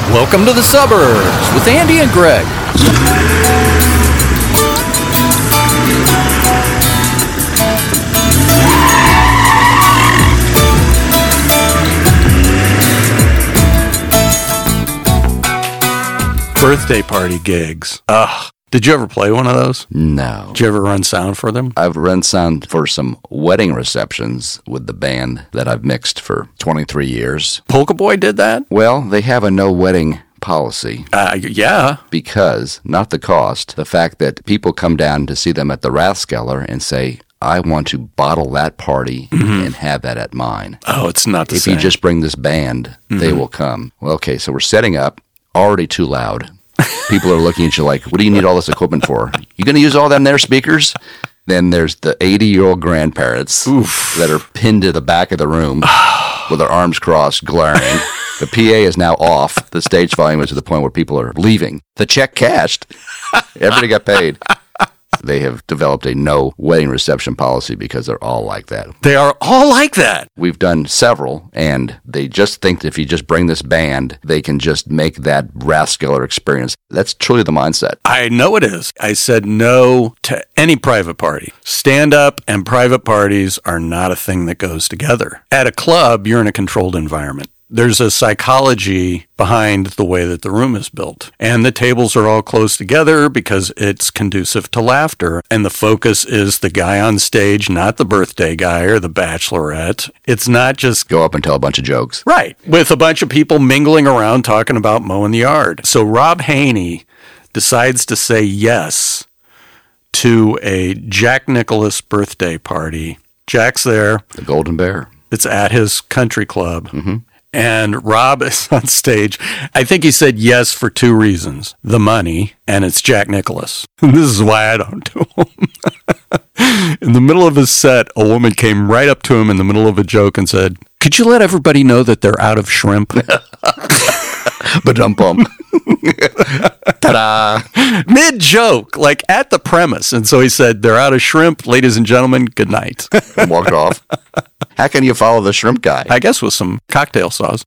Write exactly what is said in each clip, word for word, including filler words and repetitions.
Welcome to the suburbs with Andy and Greg. Birthday party gigs. Ugh. Did you ever play one of those? No. Did you ever run sound for them? I've run sound for some wedding receptions with the band that I've mixed for twenty-three years. Polka Boy did that? Well, they have a no wedding policy. Uh, yeah. Because, not the cost, the fact that people come down to see them at the Rathskeller and say, I want to bottle that party mm-hmm. and have that at mine. Oh, it's not the if same. If you just bring this band, mm-hmm. they will come. Well, okay, so we're setting up, already too loud. People are looking at you like, what do you need all this equipment for? You going to use all them there speakers? Then there's the eighty-year-old grandparents Oof. that are pinned to the back of the room with their arms crossed, glaring. The P A is now off. The stage volume is to the point where people are leaving. The check cashed. Everybody got paid. They have developed a no wedding reception policy because they're all like that. They are all like that. We've done several, and they just think that if you just bring this band, they can just make that Rathskeller experience. That's truly the mindset. I know it is. I said no to any private party. Stand-up and private parties are not a thing that goes together. At a club, you're in a controlled environment. There's a psychology behind the way that the room is built. And the tables are all close together because it's conducive to laughter. And the focus is the guy on stage, not the birthday guy or the bachelorette. It's not just go up and tell a bunch of jokes. Right. With a bunch of people mingling around talking about mowing the yard. So Rob Haney decides to say yes to a Jack Nicklaus birthday party. Jack's there. The Golden Bear. It's at his country club. Mm-hmm. And Rob is on stage. I think he said yes for two reasons. The money, and it's Jack Nicklaus. And this is why I don't do them. In the middle of his set, a woman came right up to him in the middle of a joke and said, could you let everybody know that they're out of shrimp? Ba-dum-bum. Ta-da! Mid-joke, like at the premise. And so he said, they're out of shrimp. Ladies and gentlemen, good night. And walked off. How can you follow the shrimp guy? I guess with some cocktail sauce.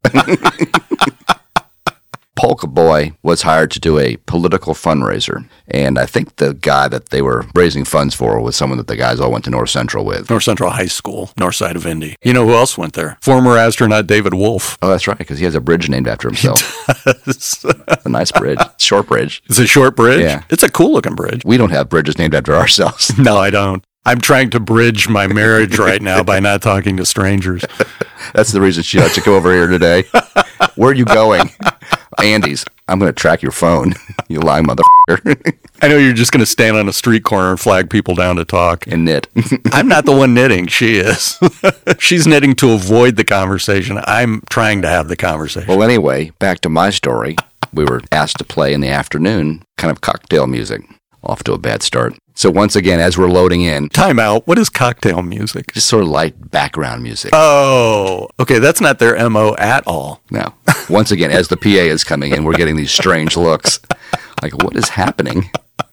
Polka Boy was hired to do a political fundraiser, and I think the guy that they were raising funds for was someone that the guys all went to North Central with. North Central High School, north side of Indy. You know who else went there? Former astronaut David Wolf. Oh, that's right, because he has a bridge named after himself. It's a nice bridge. Short bridge. It's a short bridge? Yeah. It's a cool-looking bridge. We don't have bridges named after ourselves. No, I don't. I'm trying to bridge my marriage right now by not talking to strangers. That's the reason she let you come over here today. Where are you going? Andy's. I'm going to track your phone, you lying motherfucker. I know you're just going to stand on a street corner and flag people down to talk. And knit. I'm not the one knitting. She is. She's knitting to avoid the conversation. I'm trying to have the conversation. Well, anyway, back to my story. We were asked to play in the afternoon, kind of cocktail music. Off to a bad start. So once again, as we're loading in... Time out. What is cocktail music? Just sort of light background music. Oh, okay. That's not their M O at all. No. Once again, as the P A is coming in, we're getting these strange looks. Like, what is happening?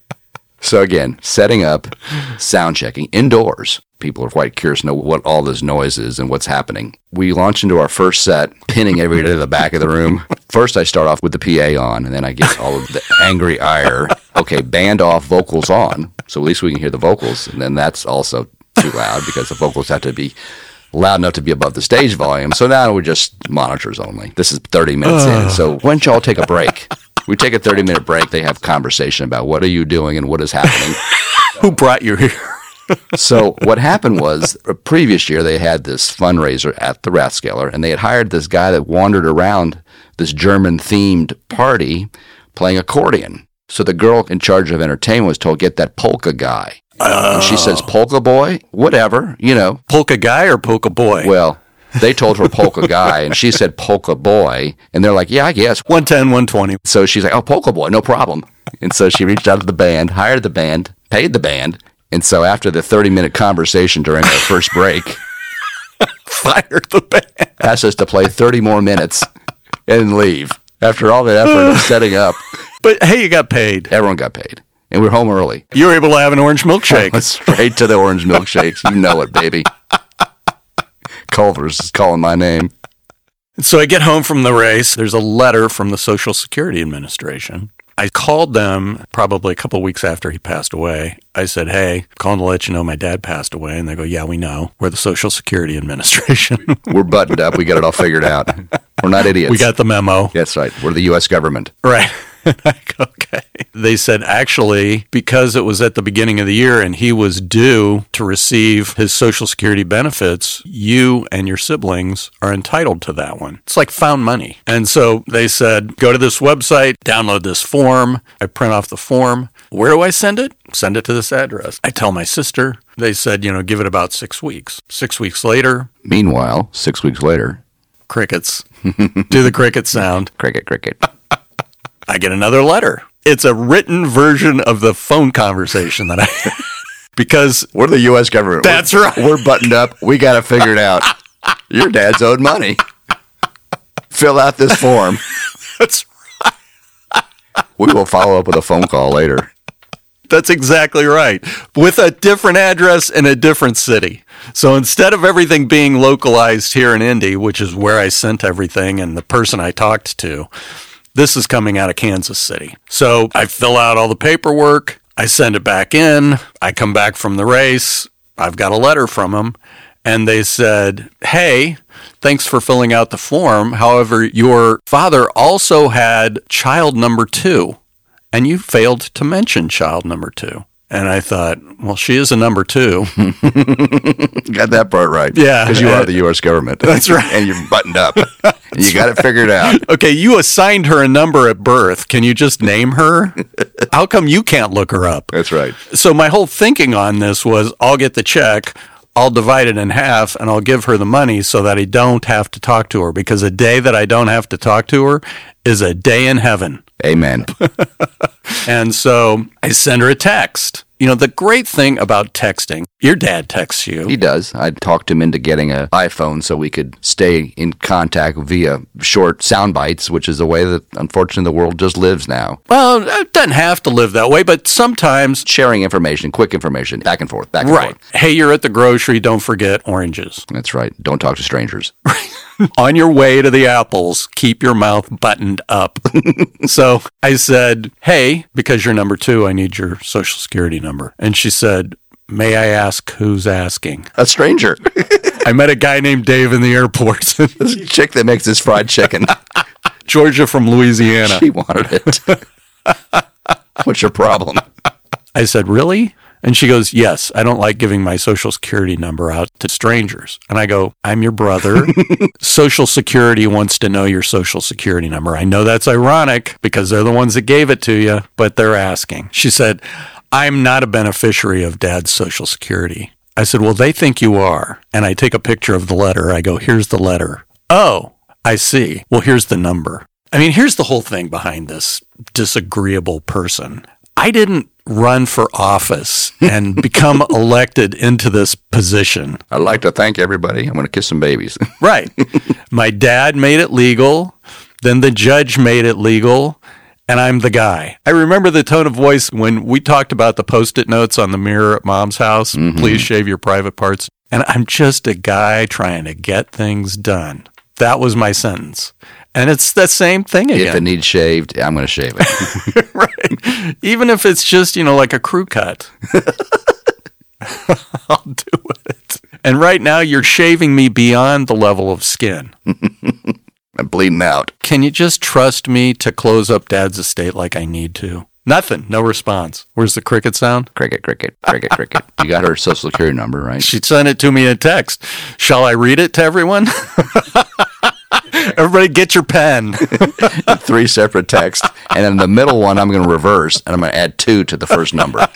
So again, setting up, sound checking, indoors. People are quite curious to know what all this noise is and what's happening. We launch into our first set, pinning everybody to the back of the room. First, I start off with the P A on, and then I get all of the angry ire. Okay, band off, vocals on, so at least we can hear the vocals. And then that's also too loud because the vocals have to be loud enough to be above the stage volume. So now we're just monitors only. This is thirty minutes in, so why don't y'all take a break? We take a thirty-minute break. They have conversation about what are you doing and what is happening. Who brought you here? So what happened was, a previous year they had this fundraiser at the Rathskeller, and they had hired this guy that wandered around this German-themed party playing accordion. So the girl in charge of entertainment was told, get that polka guy. Oh. And she says, polka boy? Whatever, you know. Polka guy or polka boy? Well, they told her polka guy, and she said polka boy. And they're like, yeah, I guess. one ten, one twenty. So she's like, oh, polka boy, no problem. And so she reached out to the band, hired the band, paid the band. And so after the thirty-minute conversation during our first break, fired the band. Asked us to play thirty more minutes and leave. After all that effort of setting up. But hey, you got paid. Everyone got paid. And we're home early. You were able to have an orange milkshake. Oh, straight to the orange milkshakes. You know it, baby. Culver's is calling my name. So I get home from the race. There's a letter from the Social Security Administration. I called them probably a couple of weeks after he passed away. I said, hey, calling to let you know my dad passed away. And they go, yeah, we know. We're the Social Security Administration. We're buttoned up. We got it all figured out. We're not idiots. We got the memo. That's right. We're the U S government. Right. I go, okay. They said, actually, because it was at the beginning of the year and he was due to receive his Social Security benefits, you and your siblings are entitled to that one. It's like found money. And so they said, go to this website, download this form. I print off the form. Where do I send it? Send it to this address. I tell my sister. They said, you know, give it about six weeks. Six weeks later. Meanwhile, six weeks later. Crickets. Do the cricket sound. Cricket, cricket. I get another letter. It's a written version of the phone conversation that I because we're the U S government. That's we're, right. We're buttoned up. We got to figure it out. Your dad's owed money. Fill out this form. That's right. We will follow up with a phone call later. That's exactly right. With a different address in a different city. So instead of everything being localized here in Indy, which is where I sent everything and the person I talked to, this is coming out of Kansas City. So I fill out all the paperwork. I send it back in. I come back from the race. I've got a letter from them. And they said, hey, thanks for filling out the form. However, your father also had child number two, and you failed to mention child number two. And I thought, well, she is a number two. Got that part right. Yeah. Because you are the U S government. That's right. And you're buttoned up. And you got it figured out. Okay, you assigned her a number at birth. Can you just name her? How come you can't look her up? That's right. So my whole thinking on this was, I'll get the check, I'll divide it in half, and I'll give her the money so that I don't have to talk to her. Because a day that I don't have to talk to her is a day in heaven. Amen. And so I send her a text. You know, the great thing about texting, your dad texts you. He does. I talked him into getting an iPhone so we could stay in contact via short sound bites, which is the way that, unfortunately, the world just lives now. Well, it doesn't have to live that way, but sometimes... Sharing information, quick information, back and forth, back and right. forth. Hey, you're at the grocery, don't forget oranges. That's right. Don't talk to strangers. On your way to the apples, keep your mouth buttoned up. So I said, hey, because you're number two, I need your Social Security number. And she said, may I ask who's asking? A stranger. I met a guy named Dave in the airport. This chick that makes this fried chicken. Georgia from Louisiana. She wanted it. What's your problem? I said, really? And she goes, yes, I don't like giving my Social Security number out to strangers. And I go, I'm your brother. Social Security wants to know your Social Security number. I know that's ironic because they're the ones that gave it to you, but they're asking. She said, I'm not a beneficiary of Dad's Social Security. I said, well, they think you are. And I take a picture of the letter. I go, here's the letter. Oh, I see. Well, here's the number. I mean, here's the whole thing behind this disagreeable person. I didn't run for office and become elected into this position. I'd like to thank everybody. I'm going to kiss some babies. Right. My dad made it legal. Then the judge made it legal. And I'm the guy. I remember the tone of voice when we talked about the Post-it notes on the mirror at Mom's house. Mm-hmm. Please shave your private parts. And I'm just a guy trying to get things done. That was my sentence. And it's the same thing again. If it needs shaved, I'm going to shave it. Right. Even if it's just, you know, like a crew cut. I'll do it. And right now, you're shaving me beyond the level of skin. I'm bleeding out. Can you just trust me to close up Dad's estate like I need to? Nothing. No response. Where's the cricket sound? Cricket, cricket, cricket, cricket. You got her Social Security number, right? She sent it to me in text. Shall I read it to everyone? Everybody get your pen. Three separate texts. And then the middle one I'm going to reverse, and I'm going to add two to the first number.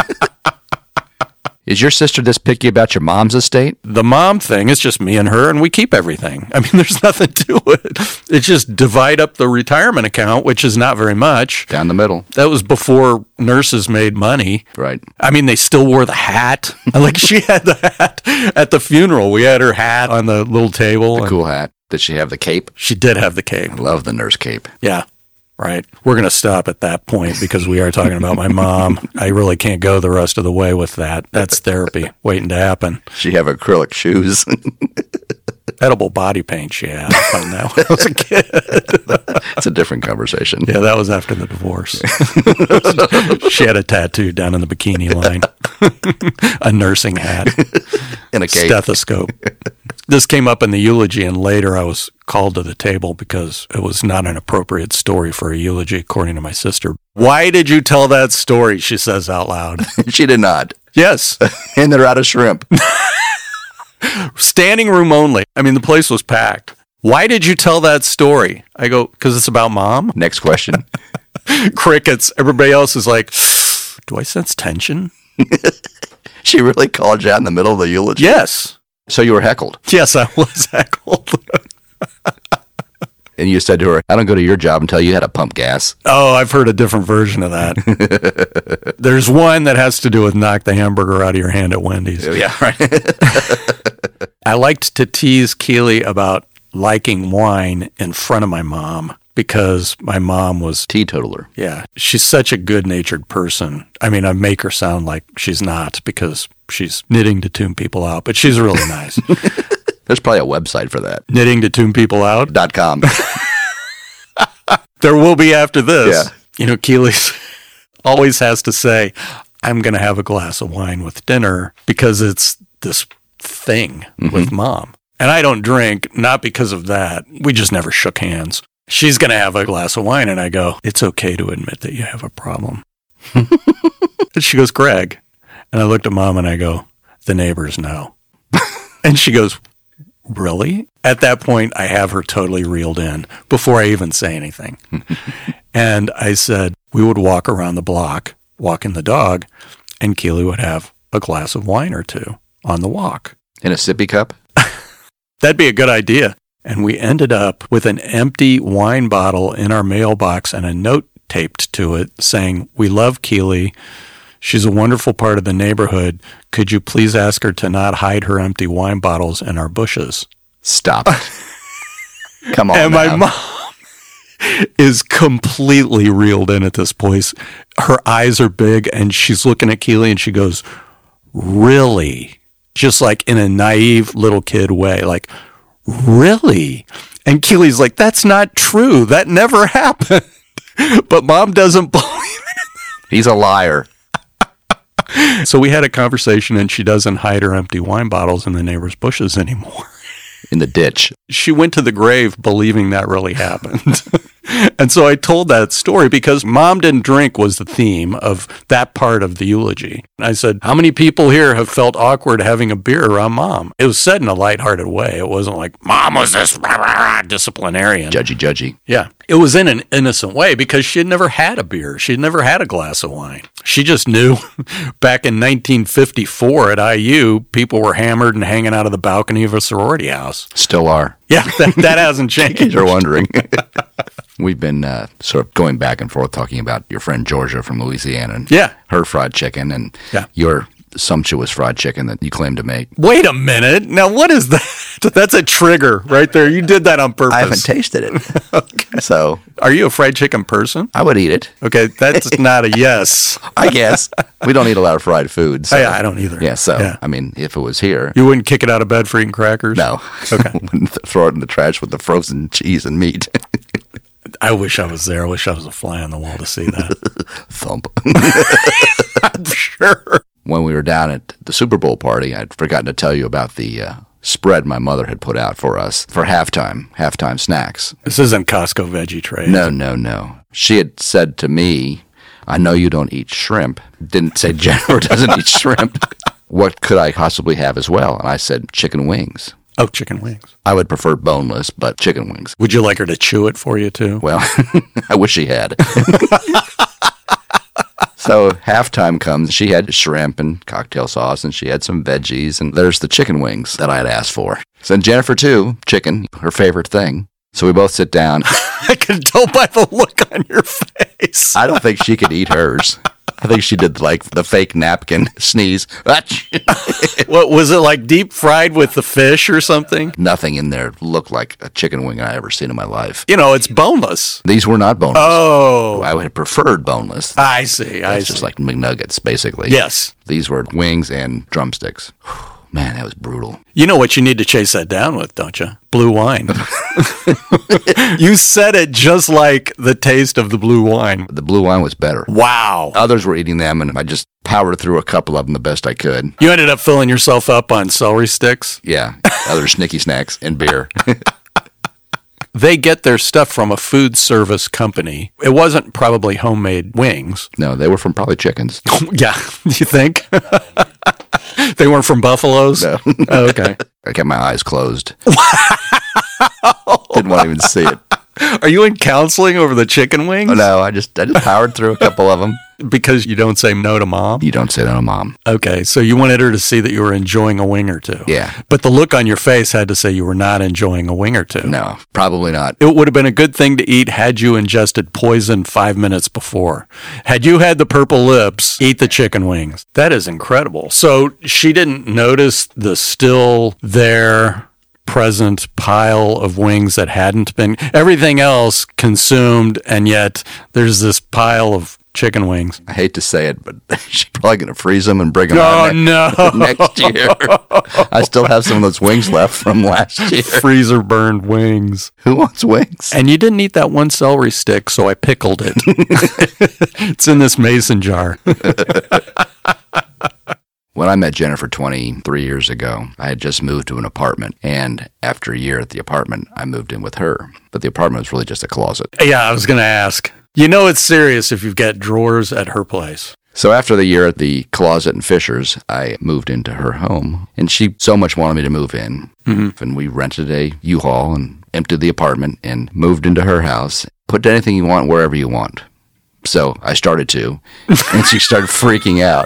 Is your sister this picky about your mom's estate? The mom thing is just me and her, and we keep everything. I mean, there's nothing to it. It's just divide up the retirement account, which is not very much. Down the middle. That was before nurses made money. Right. I mean, they still wore the hat. Like, she had the hat at the funeral. We had her hat on the little table. The cool hat. Did she have the cape? She did have the cape. I love the nurse cape. Yeah. Right. We're going to stop at that point because we are talking about my mom. I really can't go the rest of the way with that. That's therapy waiting to happen. She have acrylic shoes. Edible body paint she had on that when I was a kid. It's a different conversation. Yeah, that was after the divorce. She had a tattoo down in the bikini line, a nursing hat, In a cape. stethoscope. This came up in the eulogy, and later I was called to the table because it was not an appropriate story for a eulogy, according to my sister. Why did you tell that story? She says out loud. She did not. Yes. And they're out of shrimp. Standing room only. I mean, the place was packed. Why did you tell that story? I go, because it's about mom. Next question. Crickets. Everybody else is like, do I sense tension? She really called you out in the middle of the eulogy? Yes. So you were heckled. Yes, I was heckled. And you said to her, I don't go to your job until you had to pump gas. Oh, I've heard a different version of that. There's one that has to do with knock the hamburger out of your hand at Wendy's. Yeah, right. I liked to tease Keely about liking wine in front of my mom because my mom was, Teetotaler. yeah, she's such a good-natured person. I mean, I make her sound like she's not because she's knitting to tune people out, but she's really nice. There's probably a website for that. Knitting to tune people out. Dot com. There will be after this. Yeah. You know, Keely's always has to say, I'm going to have a glass of wine with dinner because it's this thing Mm-hmm. with mom. And I don't drink, not because of that. We just never shook hands. She's going to have a glass of wine. And I go, it's okay to admit that you have a problem. And she goes, Greg. And I looked at mom and I go, the neighbors know. And she goes, really? At that point, I have her totally reeled in before I even say anything. And I said, we would walk around the block, walking the dog, and Keely would have a glass of wine or two on the walk. In a sippy cup? That'd be a good idea. And we ended up with an empty wine bottle in our mailbox and a note taped to it saying, we love Keely. She's a wonderful part of the neighborhood. Could you please ask her to not hide her empty wine bottles in our bushes? Stop it. Come on And my now. mom is completely reeled in at this point. Her eyes are big, and she's looking at Keely, and she goes, really? Just like in a naive little kid way, like, really? And Keely's like, that's not true. That never happened. But mom doesn't believe He's a liar. it. So we had a conversation, and she doesn't hide her empty wine bottles in the neighbor's bushes anymore. In the ditch. She went to the grave believing that really happened. And so I told that story because mom didn't drink was the theme of that part of the eulogy. And I said, how many people here have felt awkward having a beer around mom? It was said in a lighthearted way. It wasn't like, mom was this rah, rah, rah, disciplinarian. Judgy, judgy. Yeah. It was in an innocent way because she had never had a beer. She had never had a glass of wine. She just knew back in nineteen fifty-four at I U, people were hammered and hanging out of the balcony of a sorority house. Still are. Yeah, that, that hasn't changed. You're wondering. We've been uh, sort of going back and forth talking about your friend Georgia from Louisiana and Yeah. her fried chicken and Yeah. your sumptuous fried chicken that you claim to make. Wait a minute. Now, what is that? That's a trigger right there. You did that on purpose. I haven't tasted it. Okay. So Are you a fried chicken person? I would eat it. Okay, that's not a yes. I guess. We don't eat a lot of fried food. So. Oh, yeah, I don't either. Yeah, so, Yeah. I mean, if it was here, You wouldn't kick it out of bed for eating crackers? no. Okay. Wouldn't th- throw it in the trash with the frozen cheese and meat. I wish I was there. I wish I was a fly on the wall to see that. Thump. I'm sure. When we were down at the Super Bowl party, I'd forgotten to tell you about the uh, spread my mother had put out for us for halftime, halftime snacks. This isn't Costco veggie tray. No, no, no. She had said to me, I know you don't eat shrimp. Didn't say Jennifer doesn't eat shrimp. What could I possibly have as well? And I said, chicken wings. Oh, chicken wings. I would prefer boneless, but chicken wings. Would you like her to chew it for you, too? Well, I wish she had. So halftime comes, she had shrimp and cocktail sauce, and she had some veggies, and there's the chicken wings that I had asked for. So Jennifer, too, chicken, her favorite thing. So we both sit down. I can tell by the look on your face. I don't think she could eat hers. I think she did like the fake napkin sneeze. What was it, like deep fried with the fish or something? Nothing in there looked like a chicken wing I ever seen in my life. You know, it's boneless. These were not boneless. Oh, I would have preferred boneless. I see. I It's see. just like McNuggets, basically. Yes. These were wings and drumsticks. Man, that was brutal. You know what you need to chase that down with, don't you? Blue wine. You said it just like the taste of the blue wine. The blue wine was better. Wow. Others were eating them, and I just powered through a couple of them the best I could. You ended up filling yourself up on celery sticks? Yeah, other snicky snacks and beer. They get their stuff from a food service company. It wasn't probably homemade wings. No, they were from probably chickens. Yeah, you think? They weren't from buffaloes? No. Oh, okay. I kept my eyes closed. Didn't want to even see it. Are you in counseling over the chicken wings? Oh, no, I just I just powered through a couple of them. Because you don't say no to mom? You don't say no to mom. Okay, so you wanted her to see that you were enjoying a wing or two. Yeah. But the look on your face had to say you were not enjoying a wing or two. No, probably not. It would have been a good thing to eat had you ingested poison five minutes before. Had you had the purple lips, eat the chicken wings. That is incredible. So she didn't notice the still there present pile of wings that hadn't been, everything else consumed, and yet there's this pile of chicken wings. I hate to say it, but she's probably going to freeze them and bring them Oh, out no. next, next year. I still have some of those wings left from last year. Freezer burned wings. Who wants wings? And you didn't eat that one celery stick, so I pickled it. It's in this mason jar. When I met Jennifer twenty-three years ago, I had just moved to an apartment, and after a year at the apartment, I moved in with her. But the apartment was really just a closet. Yeah, I was going to ask. You know it's serious if you've got drawers at her place. So after the year at the closet in Fishers, I moved into her home, and she so much wanted me to move in. Mm-hmm. And we rented a U-Haul and emptied the apartment and moved into her house. Put anything you want wherever you want. So I started to, and she started freaking out.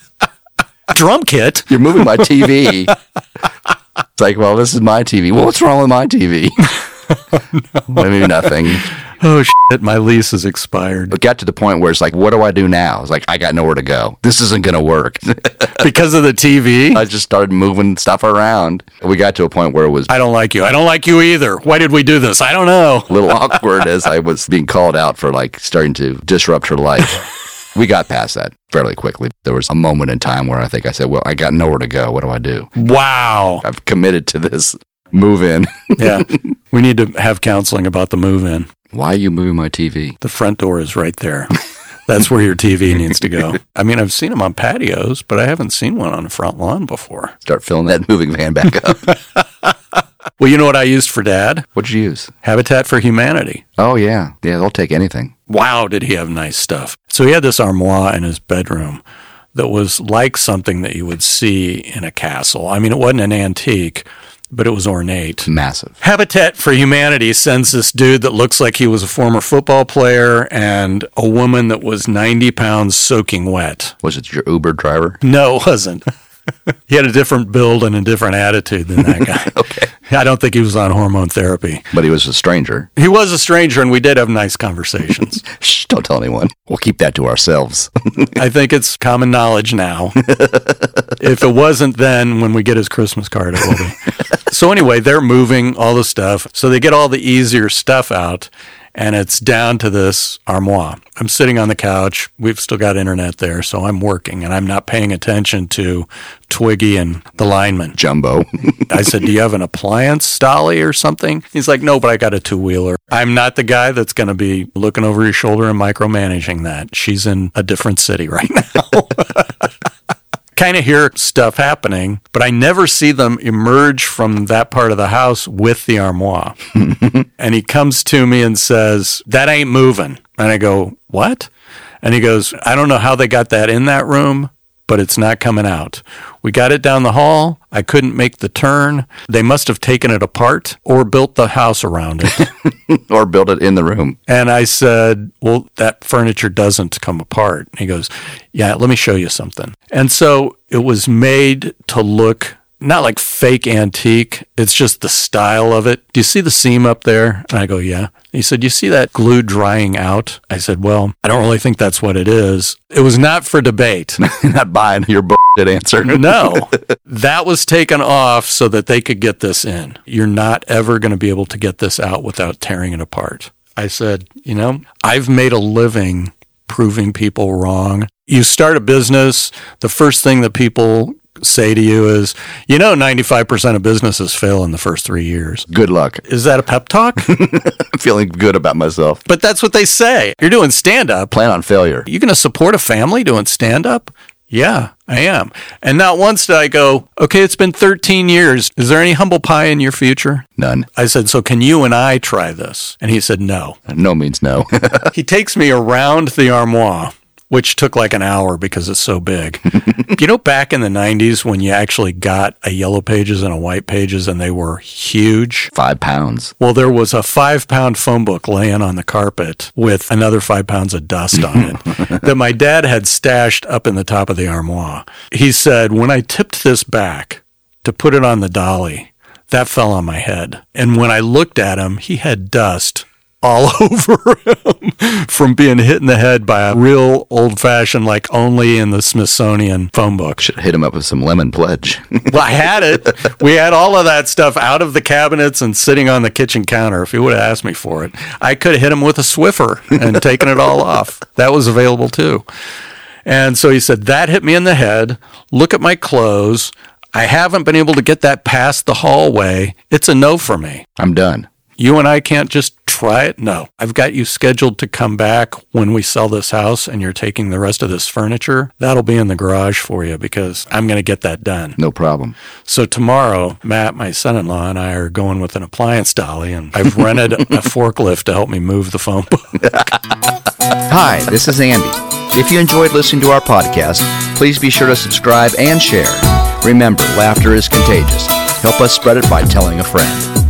Drum kit? You're moving my T V. It's like, well, this is my T V. Well, what's wrong with my T V? Oh, no. Maybe nothing. Oh, shit, my lease is expired. It got to the point where it's like, what do I do now? It's like, I got nowhere to go. This isn't going to work. Because of the T V? I just started moving stuff around. We got to a point where it was I don't like you. I don't like you either. Why did we do this? I don't know. a little awkward as I was being called out for like starting to disrupt her life. We got past that fairly quickly. There was a moment in time where I think I said, well, I got nowhere to go. What do I do? Wow. I've committed to this move in. Yeah. We need to have counseling about the move in. Why are you moving my T V? The front door is right there. That's where your T V needs to go. I mean, I've seen them on patios, but I haven't seen one on the front lawn before. Start filling that moving van back up. Well, you know what I used for Dad? What'd you use? Habitat for Humanity. Oh, yeah. Yeah, they'll take anything. Wow, did he have nice stuff. So he had this armoire in his bedroom that was like something that you would see in a castle. I mean, it wasn't an antique, but it was ornate. Massive. Habitat for Humanity sends this dude that looks like he was a former football player and a woman that was ninety pounds soaking wet. Was it your Uber driver? No, it wasn't. He had a different build and a different attitude than that guy. Okay. I don't think he was on hormone therapy. But he was a stranger. He was a stranger, and we did have nice conversations. Shh, don't tell anyone. We'll keep that to ourselves. I think it's common knowledge now. If it wasn't then, when we get his Christmas card, it will be. So anyway, they're moving all the stuff. So they get all the easier stuff out, and it's down to this armoire. I'm sitting on the couch. We've still got internet there, so I'm working, and I'm not paying attention to Twiggy and the lineman. Jumbo. I said, do you have an appliance dolly or something? He's like, no, but I got a two-wheeler. I'm not the guy that's going to be looking over your shoulder and micromanaging that. She's in a different city right now. Kind of hear stuff happening, but I never see them emerge from that part of the house with the armoire. And he comes to me and says, that ain't moving. And I go, what? And he goes, I don't know how they got that in that room, but it's not coming out. We got it down the hall. I couldn't make the turn. They must have taken it apart or built the house around it. Or built it in the room. And I said, well, that furniture doesn't come apart. And he goes, yeah, let me show you something. And so it was made to look not like fake antique. It's just the style of it. Do you see the seam up there? And I go, yeah. He said, you see that glue drying out? I said, well, I don't really think that's what it is. It was not for debate. Not buying your bullshit answer. No, that was taken off so that they could get this in. You're not ever going to be able to get this out without tearing it apart. I said, you know, I've made a living proving people wrong. You start a business, the first thing that people say to you is, you know, ninety-five percent of businesses fail in the first three years. Good luck. Is that a pep talk? I'm feeling good about myself. But that's what they say. You're doing stand-up. Plan on failure. You going to support a family doing stand-up? Yeah, I am. And not once did I go, okay, it's been thirteen years. Is there any humble pie in your future? None. I said, so can you and I try this? And he said, no. No means no. He takes me around the armoire, which took like an hour because it's so big. You know, back in the nineties when you actually got a Yellow Pages and a White Pages and they were huge? Five pounds. Well, there was a five-pound phone book laying on the carpet with another five pounds of dust on it that my dad had stashed up in the top of the armoire. He said, when I tipped this back to put it on the dolly, that fell on my head. And when I looked at him, he had dust all over him from being hit in the head by a real old-fashioned, like only in the Smithsonian phone book. Should hit him up with some lemon pledge. Well, I had it. We had all of that stuff out of the cabinets and sitting on the kitchen counter. If he would have asked me for it, I could have hit him with a Swiffer and taken it all off. That was available too. And so he said, that hit me in the head. Look at my clothes. I haven't been able to get that past the hallway. It's a no for me. I'm done. You and I can't just try it? No. I've got you scheduled to come back when we sell this house and you're taking the rest of this furniture. That'll be in the garage for you because I'm going to get that done. No problem. So tomorrow, Matt, my son-in-law, and I are going with an appliance dolly, and I've rented a forklift to help me move the phone book. Hi, this is Andy. If you enjoyed listening to our podcast, please be sure to subscribe and share. Remember, laughter is contagious. Help us spread it by telling a friend.